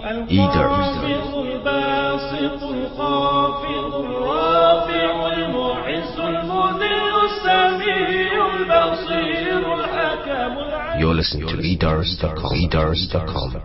الخافض الباسط الخافض الرافع المعز المذل السميع البصير الحكم العليم. You're listening to eDars.com.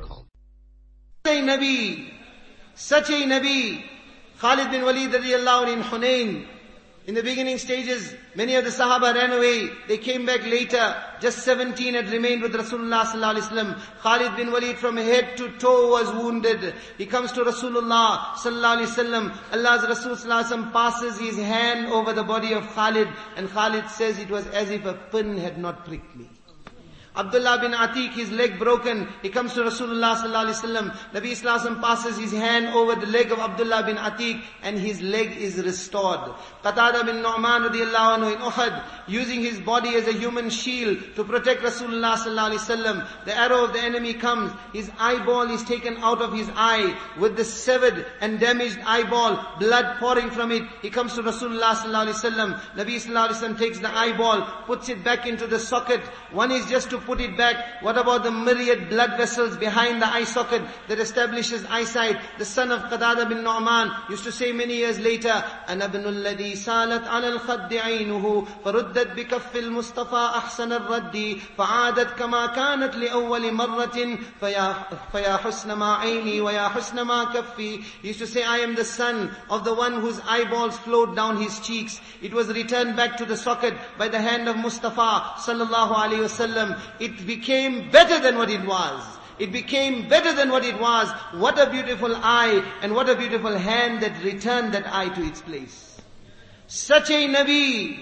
Such a Nabi, Khalid bin Walid radiallahu anhu in Hunain. In the beginning stages, many of the Sahaba ran away. They came back later. Just 17 had remained with Rasulullah sallallahu alaihi wasallam. Khalid bin Walid from head to toe was wounded. He comes to Rasulullah sallallahu alaihi wasallam. Allah's Rasul sallallahu alaihi wasallam passes his hand over the body of Khalid, and Khalid says it was as if a pin had not pricked me. Abdullah bin Atiq, his leg broken. He comes to Rasulullah sallallahu alaihi wasallam. Nabi sallallahu alaihi wasallam passes his hand over the leg of Abdullah bin Atiq, and his leg is restored. Qatada bin Nu'man radiallahu anhu in Uhud, using his body as a human shield to protect Rasulullah sallallahu alaihi wasallam. The arrow of the enemy comes. His eyeball is taken out of his eye with the severed and damaged eyeball, blood pouring from it. He comes to Rasulullah sallallahu alaihi wasallam. Nabi sallallahu alaihi wasallam takes the eyeball, puts it back into the socket. One is just to put it back. What about the myriad blood vessels behind the eye socket that establishes eyesight? The son of Qatada bin Nu'man used to say many years later, أَنَا بْنُ الَّذِي سَالَتْ عَلَى الْخَدِّ عَيْنُهُ فَرُدَّتْ بِكَفِّ الْمُصْطَفَى أَحْسَنَ الرَّدِّ فَعَادَتْ كَمَا كَانَتْ لِأَوَّلِ مَرَّةٍ فَيَا حُسْنَ مَا عَيْنِي وَيَا حُسْنَ مَا كَفِّي. He used to say, I am the son of the one whose eyeballs flowed down his cheeks. It was returned back to the socket by the hand of Mustafa sallallahu alaihi wasallam. It became better than what it was. It became better than what it was. What a beautiful eye and what a beautiful hand that returned that eye to its place. Such a Nabi,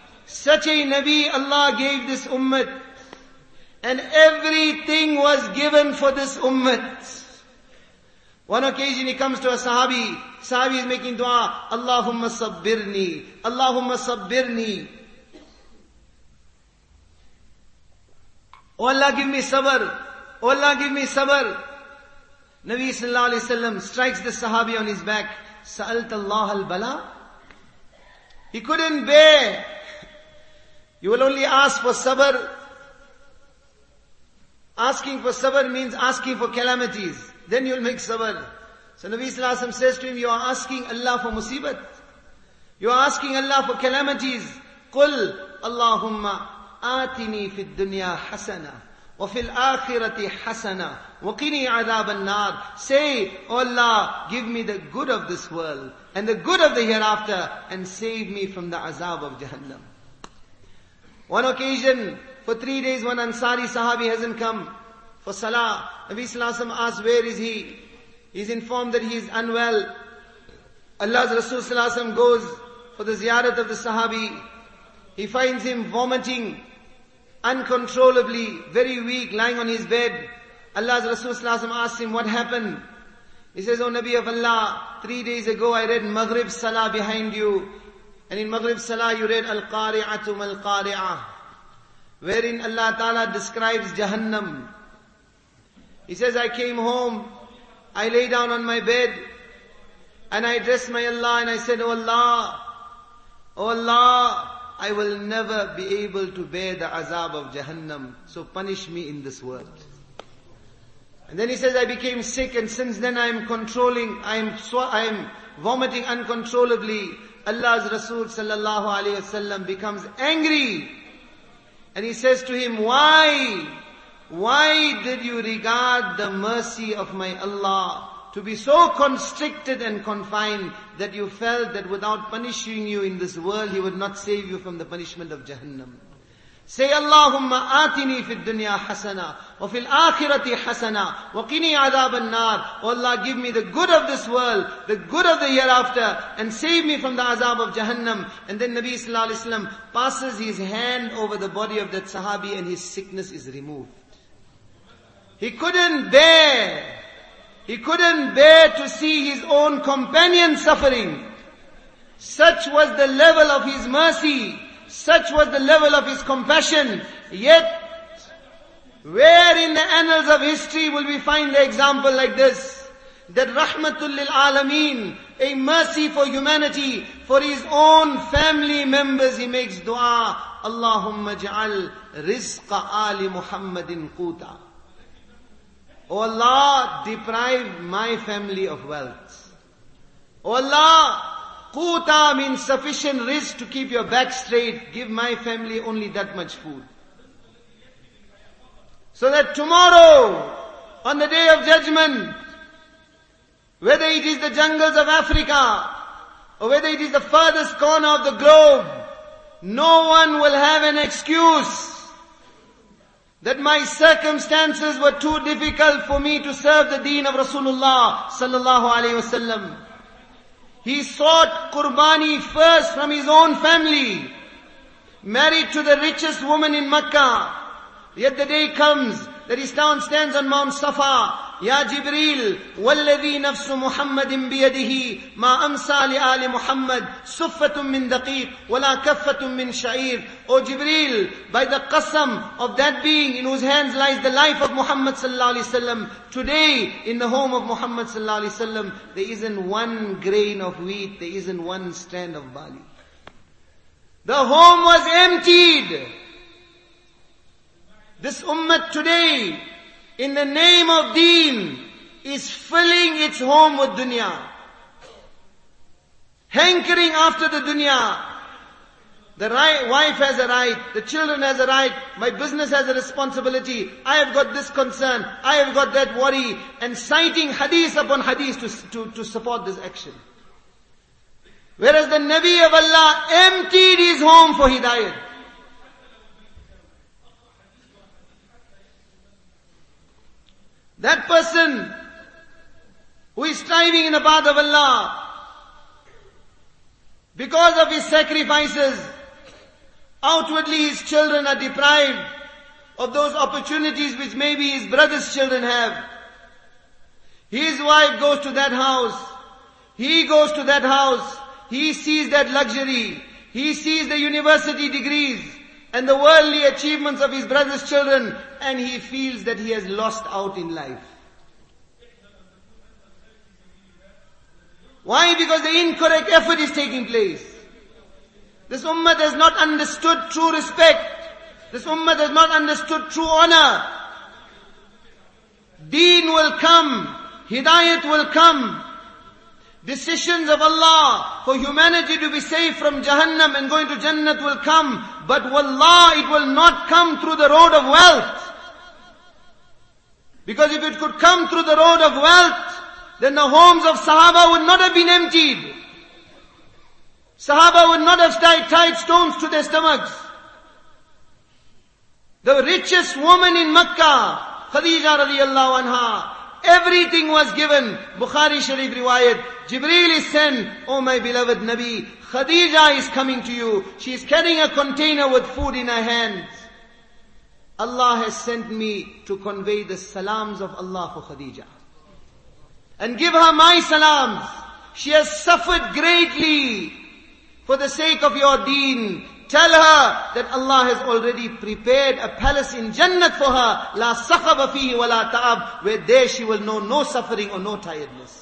Allah gave this ummah. And everything was given for this ummah. One occasion he comes to a Sahabi is making dua, Allahumma sabbirni, Allahumma sabbirni. Oh Allah, give me sabr. Oh Allah, give me sabr. Nabi sallallahu alayhi wasallam strikes the Sahabi on his back. Sa'alt Allah al-bala. He couldn't bear. You will only ask for sabr. Asking for sabr means asking for calamities. Then you'll make sabr. So Nabi sallallahu alayhi wasallam says to him, you are asking Allah for musibat. You are asking Allah for calamities. Qul Allahumma آتني في الدنيا حسنة وفي الآخرة حسنة وقني عذاب النار. Say, oh Allah, give me the good of this world and the good of the hereafter and save me from the azab of Jahannam. One occasion, for 3 days, one Ansari Sahabi hasn't come for Salah. Nabi Sallallahu Alaihi Wasallam asks, where is he? He's informed that he is unwell. Allah's Rasul Sallallahu Alaihi Wasallam goes for the ziyarat of the Sahabi. He finds him vomiting uncontrollably, very weak, lying on his bed. Allah's Rasul Sallallahu Alaihi Wasallam asks him, what happened? He says, oh Nabi of Allah, 3 days ago I read Maghrib Salah behind you. And in Maghrib Salah you read Al-Qari'atu Mal-Qari'ah, wherein Allah Ta'ala describes Jahannam. He says, I came home, I lay down on my bed, and I addressed my Allah and I said, oh Allah, I will never be able to bear the azab of Jahannam, so punish me in this world. And then he says, I became sick and since then I am vomiting uncontrollably. Allah's Rasul sallallahu alayhi wasallam becomes angry. And he says to him, why did you regard the mercy of my Allah to be so constricted and confined that you felt that without punishing you in this world, He would not save you from the punishment of Jahannam? Say, Allahumma atini fid dunya hasana, wa fil akhirati hasana, wa qini adhab an-nar. Oh Allah, give me the good of this world, the good of the hereafter, and save me from the azab of Jahannam. And then Nabi sallallahu alaihi wasallam passes his hand over the body of that Sahabi and his sickness is removed. He couldn't bear to see his own companion suffering. Such was the level of his mercy. Such was the level of his compassion. Yet, where in the annals of history will we find the example like this? That Rahmatul lil Alameen, a mercy for humanity, for his own family members, he makes dua, Allahumma ja'al rizqa ali Muhammadin quta. O Allah, deprive my family of wealth. O Allah, quta means sufficient rizq to keep your back straight. Give my family only that much food. So that tomorrow, on the day of judgment, whether it is the jungles of Africa, or whether it is the furthest corner of the globe, no one will have an excuse that my circumstances were too difficult for me to serve the deen of Rasulullah sallallahu alaihi wasallam. He sought qurbani first from his own family, married to the richest woman in Makkah. Yet the day comes that he stands on Mount Safa. Ya Jibreel, والذي نفس محمد بيده ما أمسى لآل محمد صفة من دقيق ولا كفة من شعير. O Jibreel, by the qasam of that being in whose hands lies the life of Muhammad sallallahu alaihi wasallam, today in the home of Muhammad sallallahu alaihi wasallam, there isn't one grain of wheat, there isn't one strand of barley. The home was emptied. This ummah today, in the name of deen, is filling its home with dunya. Hankering after the dunya. The wife has a right, the children has a right, my business has a responsibility, I have got this concern, I have got that worry, and citing hadith upon hadith to support this action. Whereas the Nabi of Allah emptied his home for hidayat. That person who is striving in the path of Allah, because of his sacrifices, outwardly his children are deprived of those opportunities which maybe his brother's children have. His wife goes to that house, he goes to that house, he sees that luxury, he sees the university degrees and the worldly achievements of his brother's children, and he feels that he has lost out in life. Why? Because the incorrect effort is taking place. This ummah has not understood true respect. This ummah has not understood true honor. Deen will come. Hidayat will come. Decisions of Allah for humanity to be saved from Jahannam and going to Jannat will come. But wallah, it will not come through the road of wealth. Because if it could come through the road of wealth, then the homes of Sahaba would not have been emptied. Sahaba would not have tied stones to their stomachs. The richest woman in Makkah, Khadija radiyallahu anha, everything was given. Bukhari Sharif riwayat, Jibreel is sent, oh my beloved Nabi, Khadija is coming to you. She is carrying a container with food in her hands. Allah has sent me to convey the salams of Allah for Khadija. And give her my salams. She has suffered greatly for the sake of your deen. Tell her that Allah has already prepared a palace in Jannat for her. La sakhaba fihi wa la ta'ab. Where there she will know no suffering or no tiredness.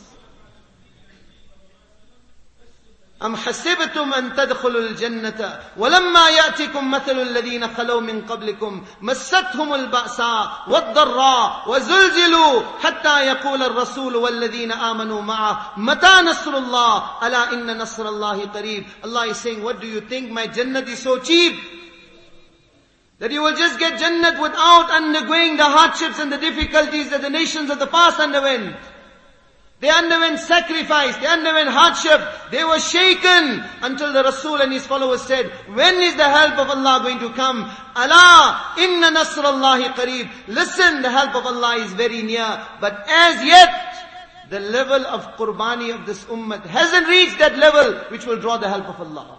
أم حسبتم أن تدخلوا الجنة ولما يأتكم مثل الذين خلوا من قبلكم مستهم البأساء والضراء وزلزلوا حتى يقول الرسول والذين آمنوا معه متى نصر الله ألا إن نصر الله قريب. Allah is saying, what do you think? My Jannat is so cheap that you will just get Jannat without undergoing the hardships and the difficulties that the nations of the past underwent. They underwent sacrifice, they underwent hardship, they were shaken until the Rasul and his followers said, when is the help of Allah going to come? Allah, inna nasrallahi qareeb. Listen, the help of Allah is very near. But as yet, the level of qurbani of this ummah hasn't reached that level which will draw the help of Allah.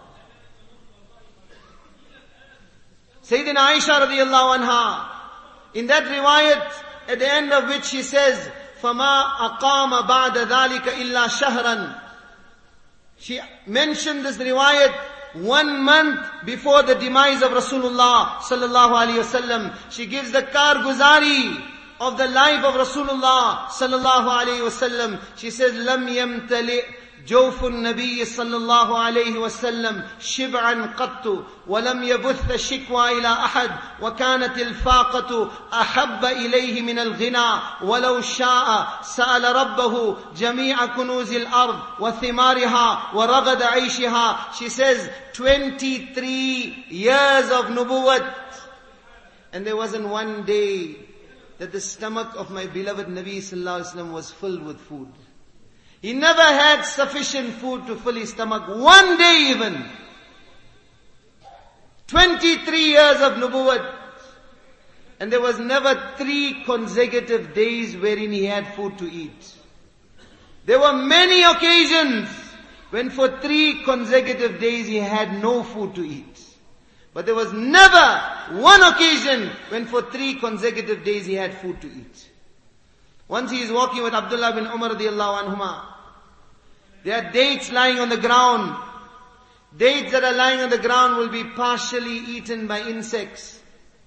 Sayyidina Aisha radiyallahu anha, in that riwayat, at the end of which she says, فَمَا أَقَامَ بَعْدَ ذَلِكَ إِلَّا شَهْرًا. She mentioned this riwayat 1 month before the demise of Rasulullah sallallahu alaihi wasallam. She gives the karguzari of the life of Rasulullah sallallahu alayhi wasallam. She says, "Lam yamtali جوف النبي صلى الله عليه وسلم شبعا قط ولم يبث الشكوى إلى أحد وكانت الفاقة أحب إليه من الغنى ولو شاء سأل ربه جميع كنوز الأرض وثمارها ورغد عيشها." She says 23 years of nubuwwat, and there wasn't one day that the stomach of my beloved Nabi sallallahu alaihi wasallam was filled with food. He never had sufficient food to fill his stomach, one day even. 23 years of nubuwwat. And there was never 3 consecutive days wherein he had food to eat. There were many occasions when for 3 consecutive days he had no food to eat. But there was never one occasion when for 3 consecutive days he had food to eat. Once he is walking with Abdullah bin Umar radiallahu anhuma. There are dates lying on the ground. Dates that are lying on the ground will be partially eaten by insects.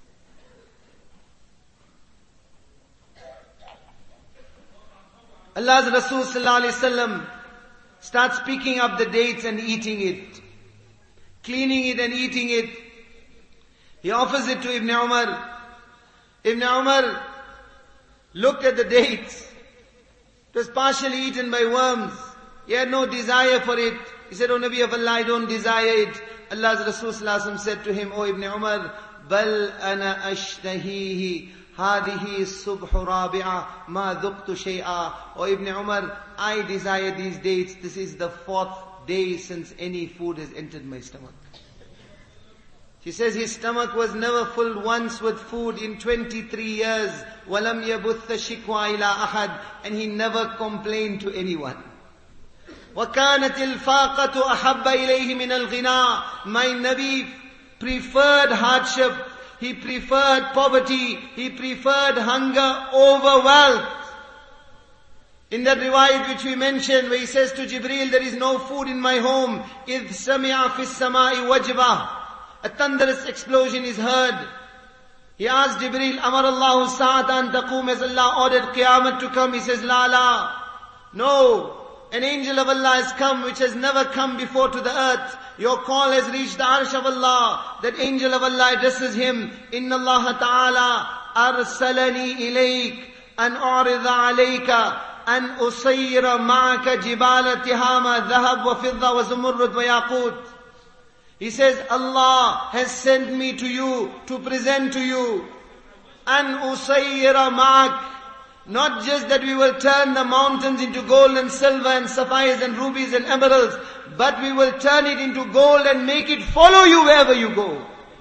Allah's Rasul sallallahu alaihi wasallam starts picking up the dates and eating it. Cleaning it and eating it. He offers it to Ibn Umar. Ibn Umar looked at the dates. It was partially eaten by worms. He had no desire for it. He said, "O Nabi of Allah, I don't desire it." Allah's Rasul sallallahu alaihi wasallam said to him, "O Ibn Umar, bal ana ashtahihi, hadihi subhu rabi'a, ma dhuqtu shay'a." O Ibn Umar, I desire these dates. This is the 4th day since any food has entered my stomach. She says his stomach was never filled once with food in 23 years. وَلَمْ يَبُثَّ شِكْوَى إِلَىٰ أَحَدٍ. And he never complained to anyone. وَكَانَتِ الْفَاقَةُ أَحَبَّ إِلَيْهِ مِنَ الْغِنَىٰ. My Nabi preferred hardship. He preferred poverty. He preferred hunger over wealth. In that riwayat which we mentioned, where he says to Jibreel, "There is no food in my home." إِذْ سَمِعَ فِي السَّمَاءِ وَجْبَةً. A thunderous explosion is heard. He asked Jibreel, "Amar Allahu sa'atan taqum," as Allah ordered Qiyamah to come. He says, "La la." No. An angel of Allah has come which has never come before to the earth. Your call has reached the arsh of Allah. That angel of Allah addresses him, "Inna Allah ta'ala arsalani ilayk an a'rida alayka an usayira ma'aka jibala tihama dhahab wa fidda wa zumurrud wa yaqut." He says, Allah has sent me to you to present to you an usayira ma'ak. Not just that we will turn the mountains into gold and silver and sapphires and rubies and emeralds, but we will turn it into gold and make it follow you wherever you go.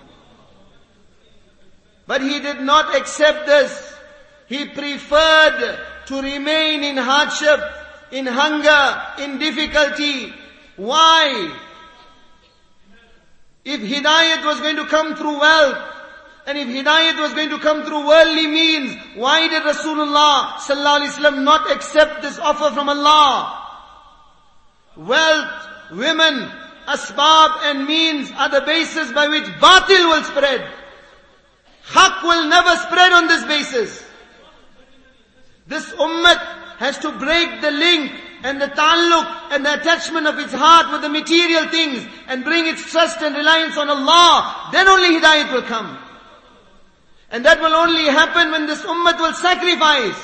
But he did not accept this. He preferred to remain in hardship, in hunger, in difficulty. Why? If hidayat was going to come through wealth, and if hidayat was going to come through worldly means, why did Rasulullah sallallahu alaihi wasallam not accept this offer from Allah? Wealth, women, asbab and means are the basis by which batil will spread. Haqq will never spread on this basis. This ummah has to break the link and the ta'alluq and the attachment of its heart with the material things and bring its trust and reliance on Allah. Then only hidayat will come. And that will only happen when this ummah will sacrifice.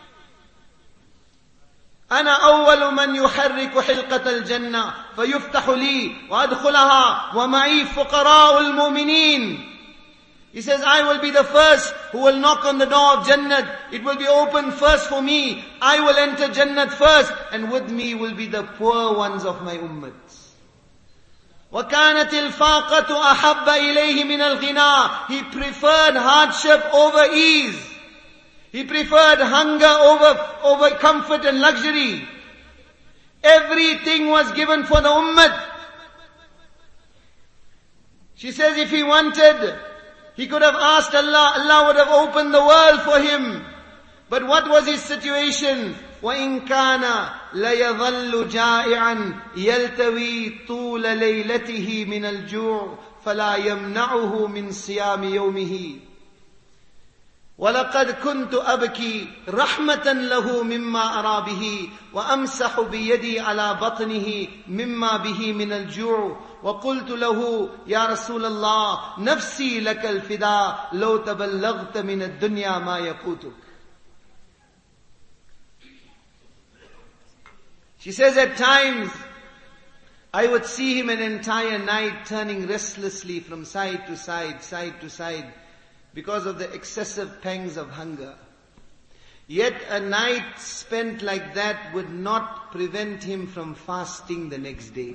أنا أول من يحرك حلقة الجنة فيفتح لي وأدخلها ومعي فقراء المؤمنين. He says, I will be the first who will knock on the door of Jannat. It will be opened first for me. I will enter Jannat first, and with me will be the poor ones of my ummah. وَكَانَتِ الْفَاقَةُ أَحَبَّ إِلَيْهِ مِنَ الْغِنَىٰ. He preferred hardship over ease. He preferred hunger over comfort and luxury. Everything was given for the ummah. She says if he wanted, he could have asked Allah, Allah would have opened the world for him. But what was his situation? وَإِن كَانَ لَيَظَلُّ جَائِعًا يَلْتَوِي طُولَ لَيْلَتِهِ مِنَ الْجُوعِ فَلَا يَمْنَعُهُ مِنْ صِيَامِ يَوْمِهِ. وَلَقَدْ كُنْتُ أَبْكِي رَحْمَةً لَهُ مِمَّا أَرَى بِهِ وَأَمْسَحُ بِيَدِي عَلَى بَطْنِهِ مِمَّا بِهِ مِنَ الْجُوعِ وَقُلْتُ لَهُ يَا رَسُولَ اللَّهِ نَفْسِي لَكَ الْفِدَاءُ لَوْ تَبَلَّغْتَ مِنَ الدُّنْيَا مَا يَقُوتُكَ. She says, at times, I would see him an entire night turning restlessly from side to side, because of the excessive pangs of hunger. Yet a night spent like that would not prevent him from fasting the next day.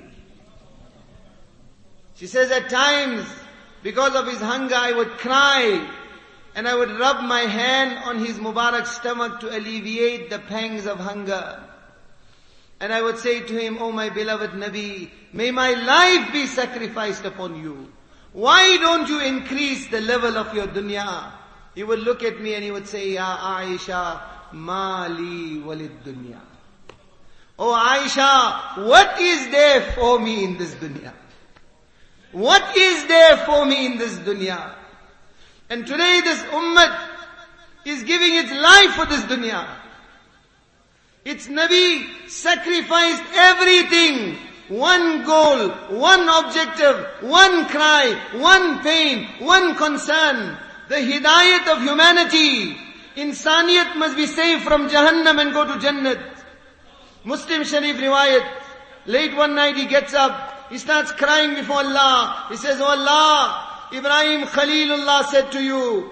She says, at times, because of his hunger, I would cry and I would rub my hand on his Mubarak stomach to alleviate the pangs of hunger. And I would say to him, "Oh my beloved Nabi, may my life be sacrificed upon you. Why don't you increase the level of your dunya?" He would look at me and he would say, "Ya Aisha, mali walid dunya." Oh Aisha, what is there for me in this dunya? What is there for me in this dunya? And today this ummah is giving its life for this dunya. Its Nabi sacrificed everything. One goal, one objective, one cry, one pain, one concern. The hidayat of humanity. Insaniyat must be saved from Jahannam and go to Jannat. Muslim Sharif riwayat. Late one night he gets up. He starts crying before Allah. He says, "Oh Allah, Ibrahim Khalilullah said to you,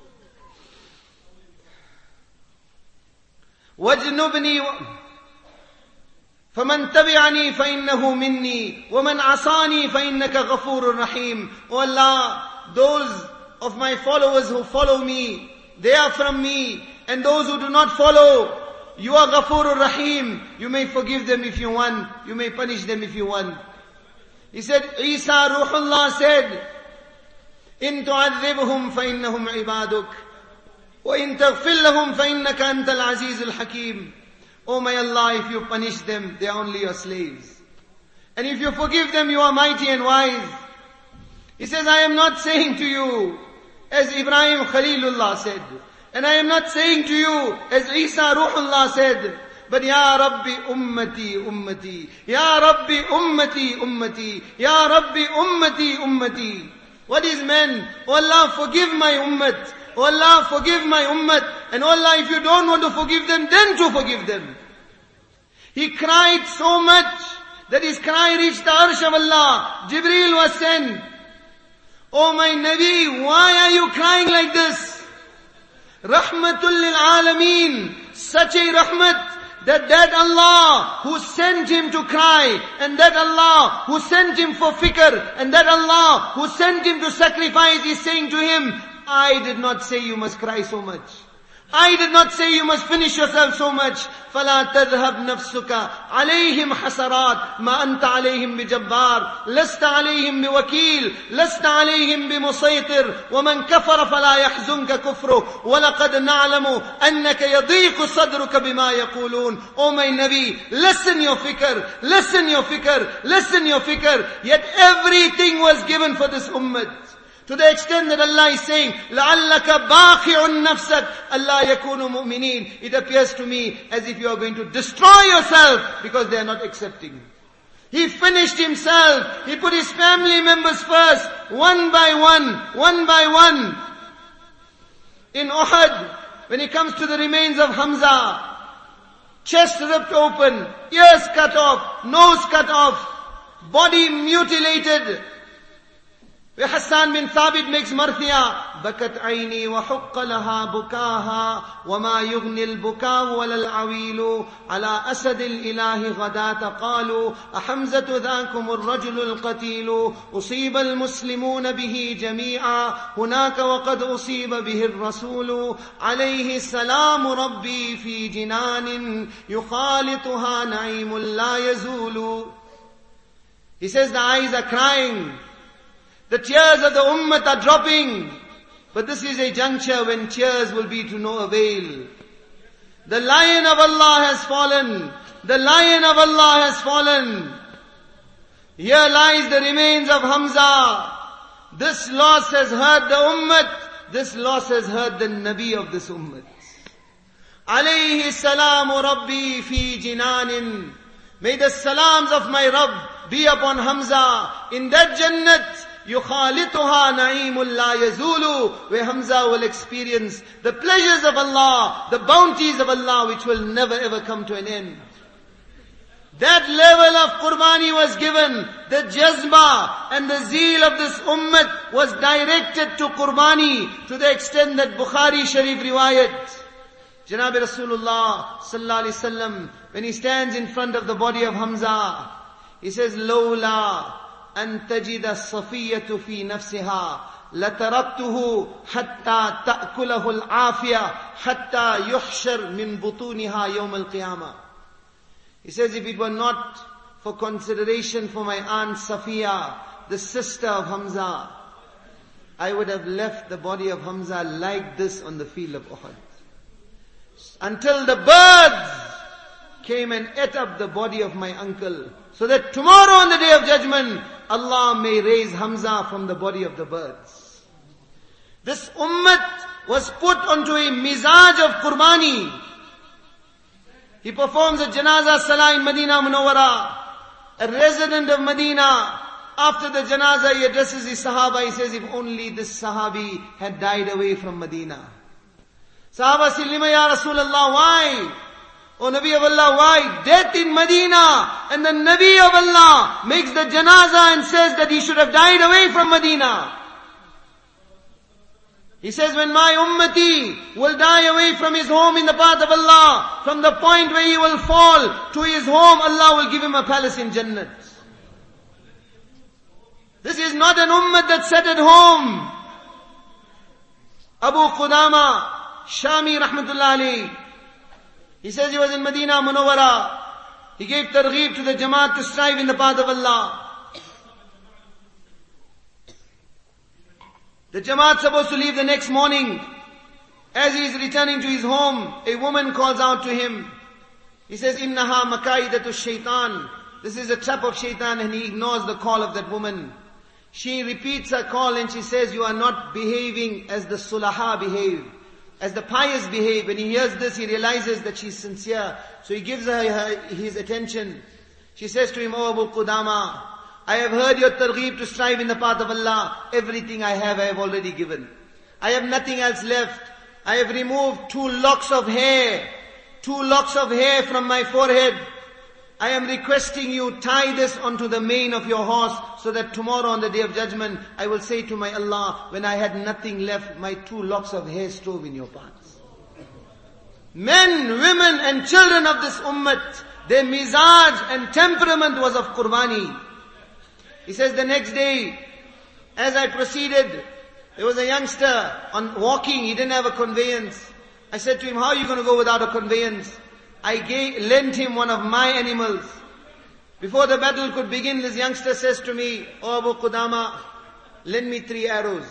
وَاجْنُبْنِي فَمَنْ تَبِعَنِي فَإِنَّهُ مِنِّي وَمَنْ عَصَانِي فَإِنَّكَ غَفُورٌ رَحِيمٌ." Oh Allah, those of my followers who follow me, they are from me. And those who do not follow, you are Ghafurur Rahim. You may forgive them if you want. You may punish them if you want. He said, Isa Ruhullah said, "In tu'adhibhum فَإِنَّهُمْ عِبَادُكَ وَإِن تَغْفِرْ لَهُمْ فَإِنَّكَ أَنْتَ الْعَزِيزُ الْحَكِيمُ." Oh my Allah, if you punish them, they are only your slaves. And if you forgive them, you are mighty and wise. He says, I am not saying to you, as Ibrahim Khalilullah said, and I am not saying to you, as Isa Ruhullah said, but Ya Rabbi ummati ummati, Ya Rabbi ummati ummati, Ya Rabbi ummati ummati. What is man? Oh Allah, forgive my ummat. Oh Allah, forgive my ummat. And oh Allah, if you don't want to forgive them, then to forgive them. He cried so much that his cry reached the arsh of Allah. Jibreel was sent. Oh my Nabi, why are you crying like this? Rahmatul lil alameen. Such a rahmat that Allah who sent him to cry, and that Allah who sent him for fikr, and that Allah who sent him to sacrifice is saying to him, I did not say you must cry so much. I did not say you must finish yourself so much. فَلَا تَذْهَبْ نَفْسُكَ عَلَيْهِمْ حَسَرَاتٍ مَا أَنْتَ عَلَيْهِمْ بِجَبَّارٍ لَسْتَ عَلَيْهِمْ بِوَكِيلٍ لَسْتَ عَلَيْهِمْ بِمُسَيْطِرٍ وَمَنْ كَفَرَ فَلَا يَحْزُنْكَ كُفْرُهُ وَلَقَدْ نَعْلَمُ أَنَّكَ يَضِيقُ صَدْرُكَ بِمَا يَقُولُونَ. Oh my Nabi, listen your fikr, listen your fikr, listen your fikr. Yet everything was given for this ummah. To the extent that Allah is saying, لَعَلَّكَ بَاخِعٌ نَفْسَكَ أَلَّا يَكُونُ مُؤْمِنِينَ. It appears to me as if you are going to destroy yourself because they are not accepting. He finished himself. He put his family members first, one by one. In Uhud, when he comes to the remains of Hamza, chest ripped open, ears cut off, nose cut off, body mutilated. Where Hassan bin Thabit makes marthiyah, بكت عيني وحق لها بكاها وما يغني البكاء ولا العويل على أسد الإله غداة قالوا أحمزة ذاكم الرجل القتيل أصيب المسلمون به جميعا هناك وقد أصيب به الرسول عليه السلام ربي في جنان يخالطها نعيم لا يزول. He says the eyes are crying. The tears of the ummah are dropping. But this is a juncture when tears will be to no avail. The lion of Allah has fallen. The lion of Allah has fallen. Here lies the remains of Hamza. This loss has hurt the ummah. this loss has hurt the Nabi of this ummah. Alayhi salamu Rabbi fi jinanin. May the salams of my Rabb be upon Hamza. In that Jannat, يُخَالِطُهَا نَعِيمٌ لَا يَزُولُ, where Hamza will experience the pleasures of Allah, the bounties of Allah, which will never ever come to an end. That level of qurbani was given. The jazba and the zeal of this ummah was directed to qurbani to the extent that Bukhari Sharif riwayat, Janab Rasulullah sallallahu alaihi wasallam, when he stands in front of the body of Hamza, he says, "Lawla an tajida Safiyatu fi nafsiha, lataraktuhu hatta ta'kulahu al-afiya, hatta yuhshar min butuniha yawm al-qiyamah." He says, if it were not for consideration for my aunt Safiya, the sister of Hamza, I would have left the body of Hamza like this on the field of Uhud. Until the birds came and ate up the body of my uncle, so that tomorrow on the day of judgment, Allah may raise Hamza from the body of the birds. This ummah was put onto a mizaj of qurbani. He performs a janazah salah in Medina Munawwara. A resident of Medina, after the janazah, he addresses his sahaba. He says, if only this sahabi had died away from Medina. Sahaba said, "Lima ya Rasulullah, why? O Nabi of Allah, why? Death in Medina." And the Nabi of Allah makes the janazah and says that he should have died away from Medina. He says, when my ummati will die away from his home in the path of Allah, from the point where he will fall to his home, Allah will give him a palace in Jannat. This is not an ummah that sat at home. Abu Qudama Shami rahmatullah alayhi, he says he was in Medina Munawwara. He gave targheeb to the Jamaat to strive in the path of Allah. The Jamaat supposed to leave the next morning. As he is returning to his home, a woman calls out to him. He says, "Innaha makaidatu shaitan." This is a trap of shaitan, and he ignores the call of that woman. She repeats her call and she says, "You are not behaving as the sulaha behave, as the pious behave." When he hears this, he realizes that she's sincere. So he gives her his attention. She says to him, "Oh Abu Qudama, I have heard your targheeb to strive in the path of Allah. Everything I have already given. I have nothing else left. I have removed 2 locks of hair. 2 locks of hair from my forehead. I am requesting you, tie this onto the mane of your horse, so that tomorrow on the day of judgment, I will say to my Allah, when I had nothing left, my 2 locks of hair strove in your paths." Men, women and children of this ummah, their mizaj and temperament was of qurbani. He says, the next day, as I proceeded, there was a youngster on walking. He didn't have a conveyance. I said to him, "How are you going to go without a conveyance?" I lent him one of my animals. Before the battle could begin, this youngster says to me, "Oh Abu Qudama, lend me 3 arrows.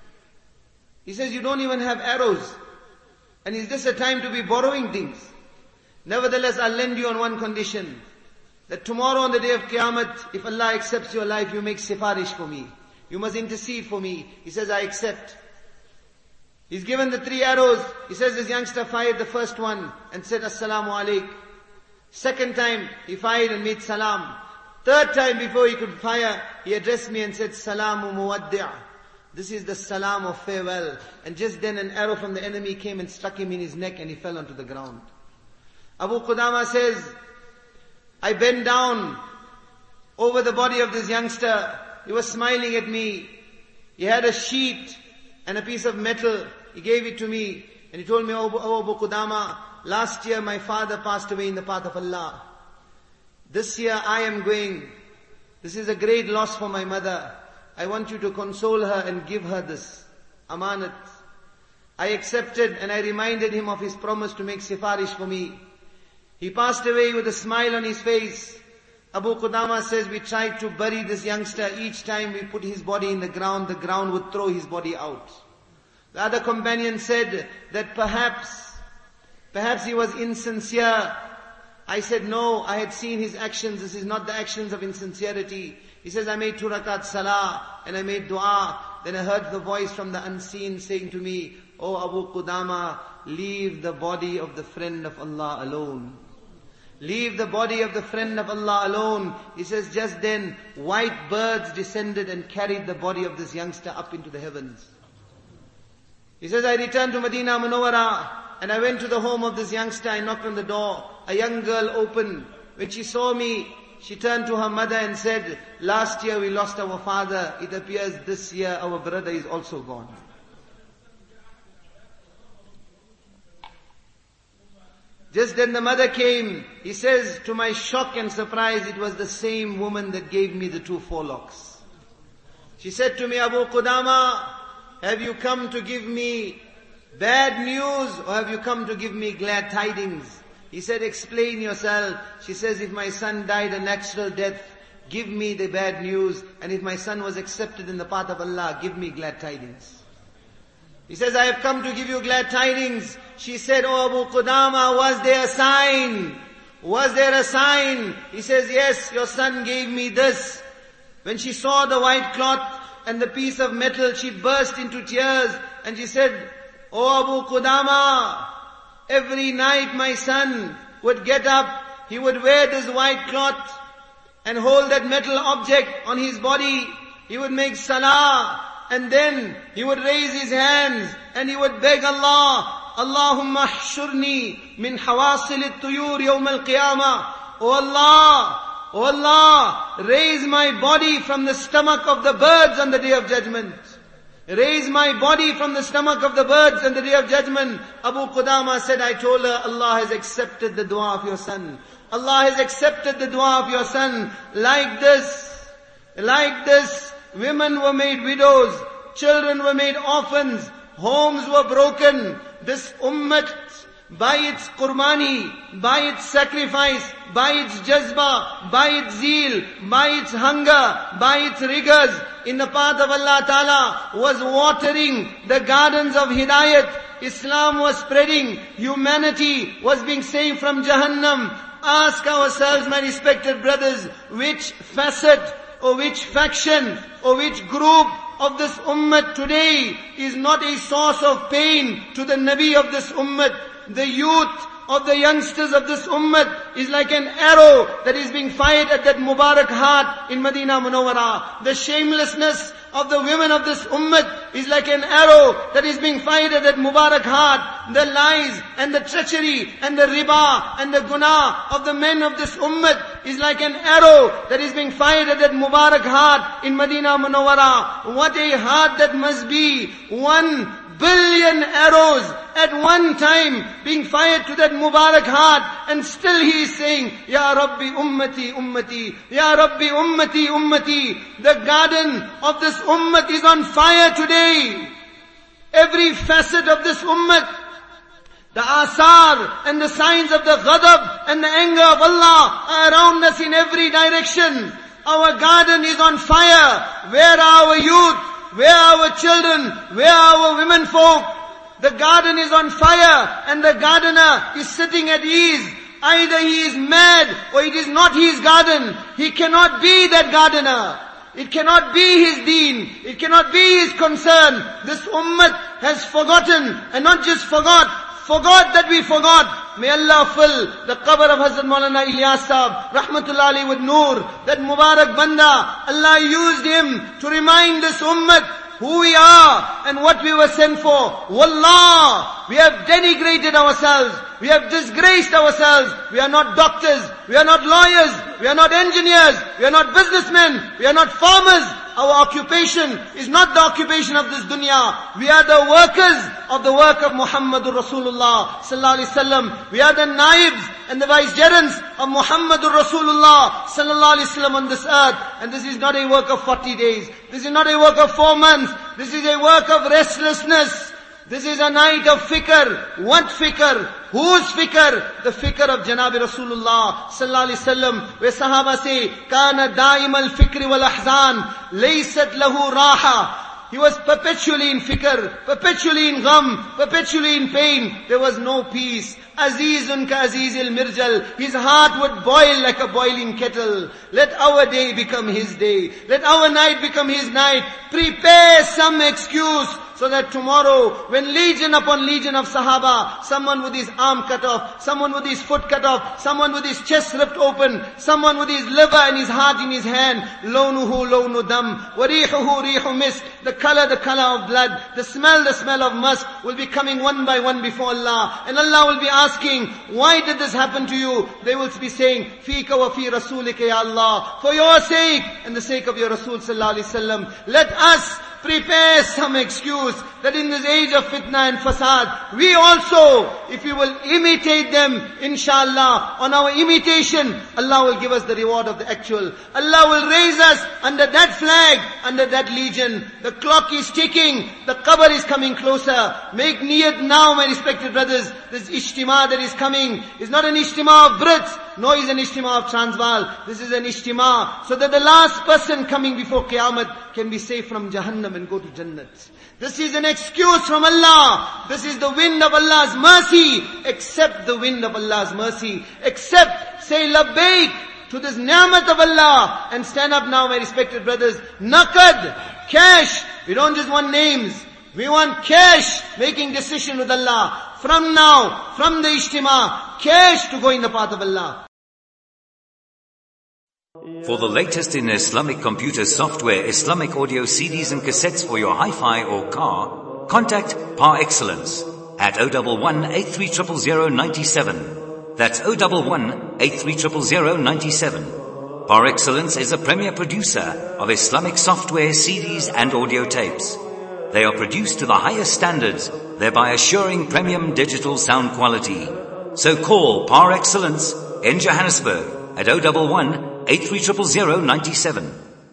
He says, "You don't even have arrows. And is this a time to be borrowing things? Nevertheless, I'll lend you on one condition. That tomorrow on the day of Qiyamah, if Allah accepts your life, you make sifarish for me. You must intercede for me." He says, "I accept." He's given the 3 arrows. He says this youngster fired the first one and said, "Assalamu alaik." Second time, he fired and made salam. Third time, before he could fire, he addressed me and said, "Salamu muwaddi'." This is the salam of farewell. And just then an arrow from the enemy came and struck him in his neck and he fell onto the ground. Abu Qudama says, I bent down over the body of this youngster. He was smiling at me. He had a sheet and a piece of metal. He gave it to me and he told me, "Oh Abu Qudama, last year my father passed away in the path of Allah. This year I am going. This is a great loss for my mother. I want you to console her and give her this amanat." I accepted and I reminded him of his promise to make sifarish for me. He passed away with a smile on his face. Abu Qudama says, we tried to bury this youngster. Each time we put his body in the ground would throw his body out. The other companion said that perhaps he was insincere. I said, no, I had seen his actions. This is not the actions of insincerity. He says, I made 2 rakat salah and I made dua. Then I heard the voice from the unseen saying to me, "O Abu Qudama, leave the body of the friend of Allah alone. Leave the body of the friend of Allah alone." He says, just then, white birds descended and carried the body of this youngster up into the heavens. He says, I returned to Medina Munawwara and I went to the home of this youngster. I knocked on the door. A young girl opened. When she saw me, she turned to her mother and said, "Last year we lost our father. It appears this year our brother is also gone." Just then the mother came. He says, to my shock and surprise, it was the same woman that gave me the 2 forelocks. She said to me, "Abu Qudama, have you come to give me bad news or have you come to give me glad tidings?" He said, "Explain yourself." She says, "If my son died a natural death, give me the bad news. And if my son was accepted in the path of Allah, give me glad tidings." He says, "I have come to give you glad tidings." She said, "Oh Abu Qudama, was there a sign? Was there a sign?" He says, "Yes, your son gave me this." When she saw the white cloth and the piece of metal, she burst into tears and she said, "Oh Abu Qudama, every night my son would get up, he would wear this white cloth and hold that metal object on his body. He would make salah and then he would raise his hands and he would beg Allah, Allahumma hshurni min hawasil at-tuyur yawm al-qiyamah. Oh Allah, raise my body from the stomach of the birds on the day of judgment. Raise my body from the stomach of the birds on the day of judgment." Abu Qudama said, "I told her, Allah has accepted the dua of your son. Allah has accepted the dua of your son." Like this, women were made widows, children were made orphans, homes were broken. This ummah, by its qurbani, by its sacrifice, by its jazba, by its zeal, by its hunger, by its rigors in the path of Allah Ta'ala, was watering the gardens of Hidayat. Islam was spreading. Humanity was being saved from Jahannam. Ask ourselves, my respected brothers, which facet or which faction or which group of this ummah today is not a source of pain to the Nabi of this ummah. The youth of the youngsters of this ummah is like an arrow that is being fired at that Mubarak heart in Medina Munawwara. The shamelessness of the women of this ummah is like an arrow that is being fired at that Mubarak heart. The lies and the treachery and the riba and the guna of the men of this ummah is like an arrow that is being fired at that Mubarak heart in Medina Munawwara. What a heart that must be. 1 billion arrows at one time being fired to that Mubarak heart, and still he is saying, "Ya Rabbi ummati ummati, Ya Rabbi ummati ummati." The garden of this ummah is on fire today. Every facet of this ummah, the asar and the signs of the ghadab and the anger of Allah are around us in every direction. Our garden is on fire. Where are our youth? Where are our children? Where are our women folk? The garden is on fire and the gardener is sitting at ease. Either he is mad or it is not his garden. He cannot be that gardener. It cannot be his deen. It cannot be his concern. This ummah has forgotten, and not just forgot that we forgot. May Allah fill the qabr of Hazrat Maulana Ilyas Sahab, rahmatullah alayhi, with noor. That Mubarak Banda, Allah used him to remind this ummah who we are and what we were sent for. Wallah, we have denigrated ourselves. We have disgraced ourselves. We are not doctors. We are not lawyers. We are not engineers. We are not businessmen. We are not farmers. Our occupation is not the occupation of this dunya. We are the workers of the work of Muhammadur Rasulullah sallallahu alaihi wasallam. We are the naibs and the vicegerents of Muhammadur Rasulullah sallallahu alaihi wasallam on this earth. And this is not a work of 40 days. This is not a work of 4 months. This is a work of restlessness. This is a night of fikr. What fikr? Whose fikr? The fikr of Janabi Rasulullah sallallahu alaihi wasallam, where Sahaba say, "Kana daim al fikri wal ahzan, laysat lahu raha." He was perpetually in fikr, perpetually in gham, perpetually in pain. There was no peace. Azizun ka azizil mirjal. His heart would boil like a boiling kettle. Let our day become his day. Let our night become his night. Prepare some excuse so that tomorrow, when legion upon legion of Sahaba, someone with his arm cut off, someone with his foot cut off, someone with his chest ripped open, someone with his liver and his heart in his hand, lawnuhu lawnu dam, warihuhu rihu misk, the color of blood, the smell of musk will be coming one by one before Allah. And Allah will be asking, why did this happen to you? They will be saying, Fika wa fi rasulika ya Allah, for your sake and the sake of your Rasul sallallahu alaihi wasallam. Let us prepare some excuse that in this age of fitna and fasad, we also, if we will imitate them, inshallah, on our imitation, Allah will give us the reward of the actual. Allah will raise us under that flag, under that legion. The clock is ticking, the qabr is coming closer. Make niyat now, my respected brothers. This ijtima that is coming is not an ijtima of Brits, nor is an ijtima of Transvaal. This is an ijtima so that the last person coming before Qiyamah can be saved from Jahannam and go to Jannat. This is an excuse from Allah. This is the wind of Allah's mercy. Accept the wind of Allah's mercy. Accept, say labbaik to this ni'mat of Allah. And stand up now, my respected brothers. Naqad, cash. We don't just want names. We want cash, making decision with Allah. From now, from the ijtima, cash to go in the path of Allah. For the latest in Islamic computer software, Islamic audio CDs and cassettes for your hi-fi or car, contact Par Excellence at 011-8300-097. That's 011-8300-097. Par Excellence is a premier producer of Islamic software, CDs and audio tapes. They are produced to the highest standards, thereby assuring premium digital sound quality. So call Par Excellence in Johannesburg at 011-8300-097.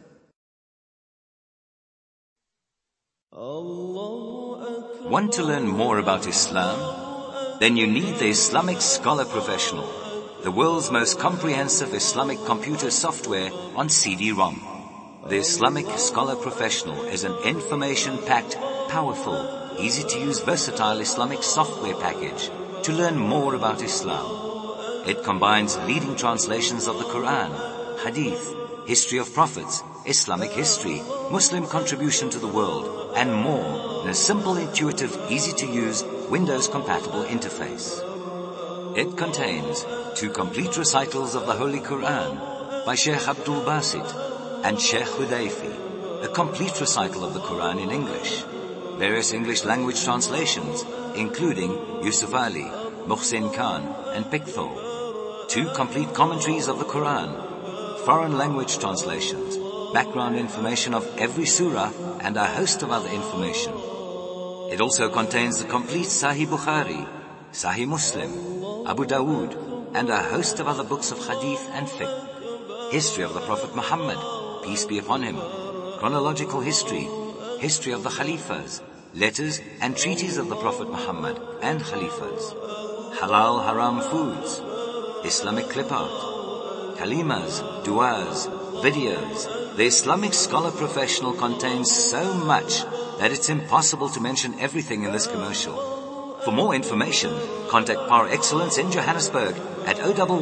Want to learn more about Islam? Then you need the Islamic Scholar Professional, the world's most comprehensive Islamic computer software on CD-ROM. The Islamic Scholar Professional is an information-packed, powerful, easy-to-use, versatile Islamic software package to learn more about Islam. It combines leading translations of the Quran, Hadith, history of prophets, Islamic history, Muslim contribution to the world, and more in a simple, intuitive, easy-to-use, Windows-compatible interface. It contains 2 complete recitals of the Holy Quran by Sheikh Abdul Basit and Sheikh Hudayfi, a complete recital of the Quran in English, various English language translations, including Yusuf Ali, Muhsin Khan, and Pickthall, 2 complete commentaries of the Quran, foreign language translations, background information of every surah, and a host of other information. It also contains the complete Sahih Bukhari, Sahih Muslim, Abu Dawood, and a host of other books of Hadith and Fiqh, history of the Prophet Muhammad, peace be upon him, chronological history, history of the Khalifas, letters and treaties of the Prophet Muhammad and Khalifas, halal haram foods, Islamic clip art, kalimas, du'as, videos. The Islamic Scholar Professional contains so much that it's impossible to mention everything in this commercial. For more information, contact Par Excellence in Johannesburg at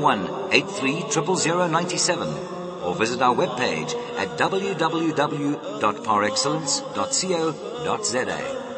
011-8300-097 or visit our webpage at www.parexcellence.co.za.